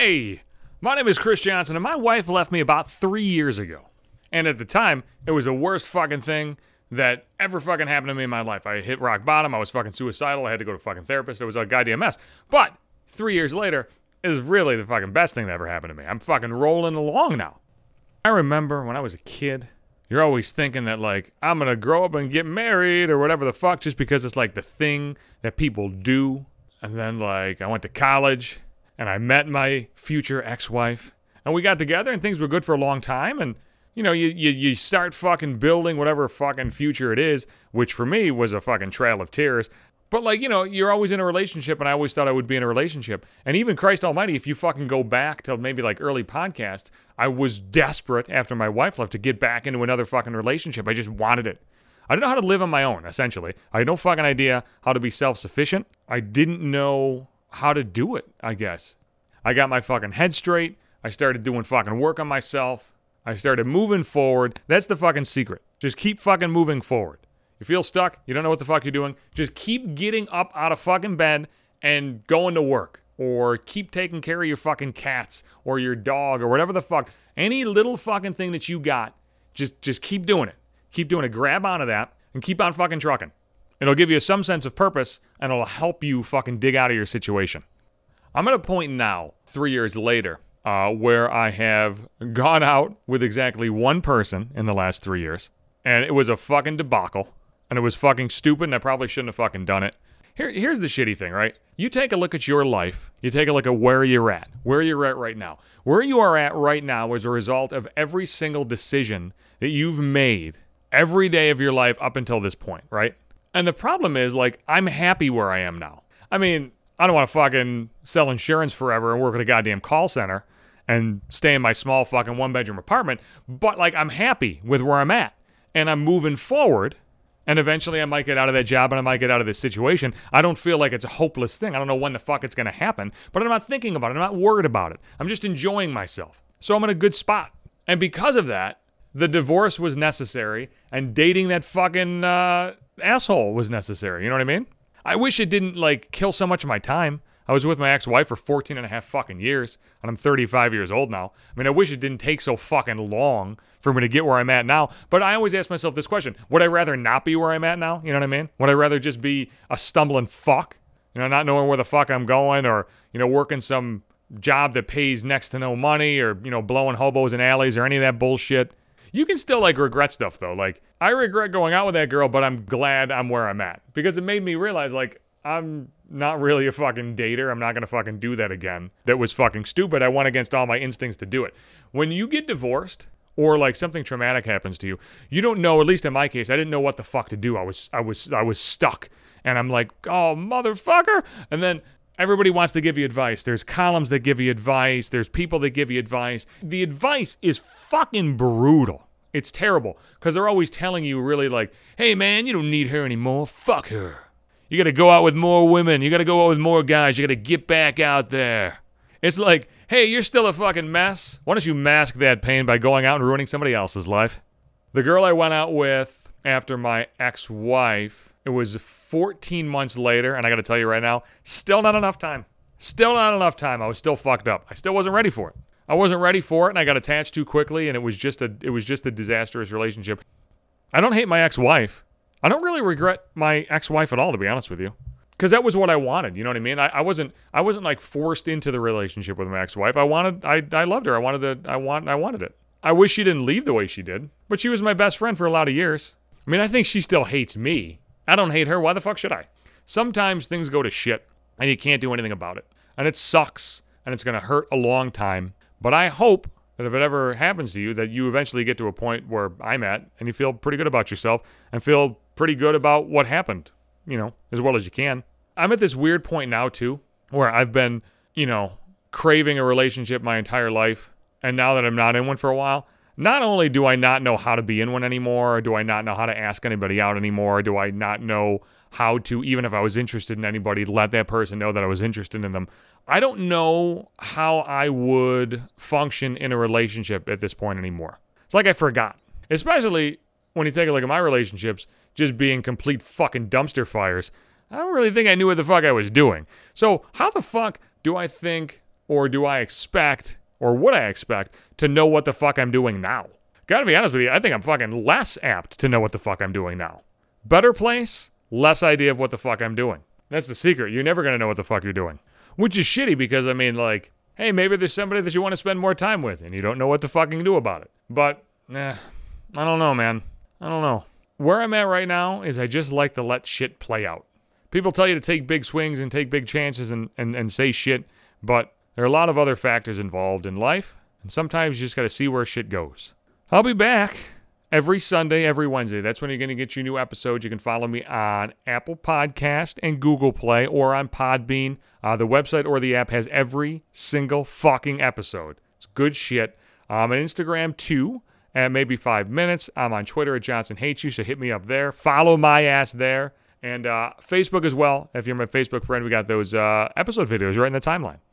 Hey, my name is Chris Johnson, and my wife left me about 3 years ago. And at the time, it was the worst fucking thing that ever fucking happened to me in my life. I hit rock bottom. I was fucking suicidal. I had to go to a fucking therapist. It was a goddamn mess. But 3 years later, it is really the fucking best thing that ever happened to me. I'm fucking rolling along now. I remember when I was a kid, you're always thinking that, like, I'm going to grow up and get married or whatever the fuck just because it's, like, the thing that people do. And then, like, I went to college and I met my future ex-wife. And we got together and things were good for a long time. And, you know, you start fucking building whatever fucking future it is, which for me was a fucking trail of tears. But, like, you know, you're always in a relationship, and I always thought I would be in a relationship. And even Christ Almighty, if you fucking go back to maybe, like, early podcasts, I was desperate after my wife left to get back into another fucking relationship. I just wanted it. I didn't know how to live on my own, essentially. I had no fucking idea how to be self-sufficient. I didn't know how to do it, I guess. I got my fucking head straight. I started doing fucking work on myself. I started moving forward. That's the fucking secret. Just keep fucking moving forward. You feel stuck, you don't know what the fuck you're doing, just keep getting up out of fucking bed and going to work. Or keep taking care of your fucking cats or your dog or whatever the fuck. Any little fucking thing that you got, just keep doing it. Keep doing it. Grab onto that and keep on fucking trucking. It'll give you some sense of purpose and it'll help you fucking dig out of your situation. I'm at a point now, 3 years later, where I have gone out with exactly one person in the last 3 years. And it was a fucking debacle. And it was fucking stupid, and I probably shouldn't have fucking done it. Here's the shitty thing, right? You take a look at your life. You take a look at where you're at right now. Where you are at right now is a result of every single decision that you've made every day of your life up until this point, right? And the problem is, like, I'm happy where I am now. I mean, I don't want to fucking sell insurance forever and work at a goddamn call center and stay in my small fucking one-bedroom apartment, but, like, I'm happy with where I'm at. And I'm moving forward. And eventually I might get out of that job and I might get out of this situation. I don't feel like it's a hopeless thing. I don't know when the fuck it's going to happen. But I'm not thinking about it. I'm not worried about it. I'm just enjoying myself. So I'm in a good spot. And because of that, the divorce was necessary. And dating that fucking asshole was necessary. You know what I mean? I wish it didn't, like, kill so much of my time. I was with my ex-wife for 14 and a half fucking years. And I'm 35 years old now. I mean, I wish it didn't take so fucking long for me to get where I'm at now. But I always ask myself this question. Would I rather not be where I'm at now? You know what I mean? Would I rather just be a stumbling fuck? You know, not knowing where the fuck I'm going, or, you know, working some job that pays next to no money, or, you know, blowing hobos in alleys or any of that bullshit. You can still, like, regret stuff, though. Like, I regret going out with that girl, but I'm glad I'm where I'm at. Because it made me realize, like, I'm not really a fucking dater. I'm not going to fucking do that again. That was fucking stupid. I went against all my instincts to do it. When you get divorced, or, like, something traumatic happens to you, you don't know, at least in my case, I didn't know what the fuck to do. I was stuck. And I'm like, oh, motherfucker. And then everybody wants to give you advice. There's columns that give you advice. There's people that give you advice. The advice is fucking brutal. It's terrible. Because they're always telling you really, like, hey, man, you don't need her anymore. Fuck her. You got to go out with more women. You got to go out with more guys. You got to get back out there. It's like, hey, you're still a fucking mess. Why don't you mask that pain by going out and ruining somebody else's life? The girl I went out with after my ex-wife, it was 14 months later, and I got to tell you right now, still not enough time. Still not enough time. I was still fucked up. I still wasn't ready for it. I wasn't ready for it, and I got attached too quickly, and it was just a disastrous relationship. I don't hate my ex-wife. I don't really regret my ex-wife at all, to be honest with you. Because that was what I wanted, you know what I mean? I wasn't like forced into the relationship with my ex-wife. I loved her. I wanted it. I wish she didn't leave the way she did, but she was my best friend for a lot of years. I mean, I think she still hates me. I don't hate her. Why the fuck should I? Sometimes things go to shit and you can't do anything about it. And it sucks and it's going to hurt a long time. But I hope that if it ever happens to you, that you eventually get to a point where I'm at and you feel pretty good about yourself and feel pretty good about what happened. You know, as well as you can. I'm at this weird point now, too, where I've been, you know, craving a relationship my entire life. And now that I'm not in one for a while, not only do I not know how to be in one anymore, do I not know how to ask anybody out anymore, do I not know how to, even if I was interested in anybody, let that person know that I was interested in them. I don't know how I would function in a relationship at this point anymore. It's like I forgot. Especially when you take a look at my relationships just being complete fucking dumpster fires. I don't really think I knew what the fuck I was doing. So how the fuck do I think Or do I expect, or would I expect, to know what the fuck I'm doing now? Gotta be honest with you, I think I'm fucking less apt to know what the fuck I'm doing now. Better place, less idea of what the fuck I'm doing. That's the secret. You're never gonna know what the fuck you're doing. Which is shitty because, I mean, like, hey, maybe there's somebody that you want to spend more time with and you don't know what to fucking do about it. But, I don't know, man. I don't know. Where I'm at right now is I just like to let shit play out. People tell you to take big swings and take big chances and say shit, but there are a lot of other factors involved in life, and sometimes you just gotta see where shit goes. I'll be back every Sunday, every Wednesday. That's when you're going to get your new episodes. You can follow me on Apple Podcast and Google Play or on Podbean. The website or the app has every single fucking episode. It's good shit. I'm on Instagram too, at maybe 5 minutes. I'm on Twitter at Johnson Hates You, so hit me up there. Follow my ass there. And Facebook as well. If you're my Facebook friend, we got those episode videos right in the timeline.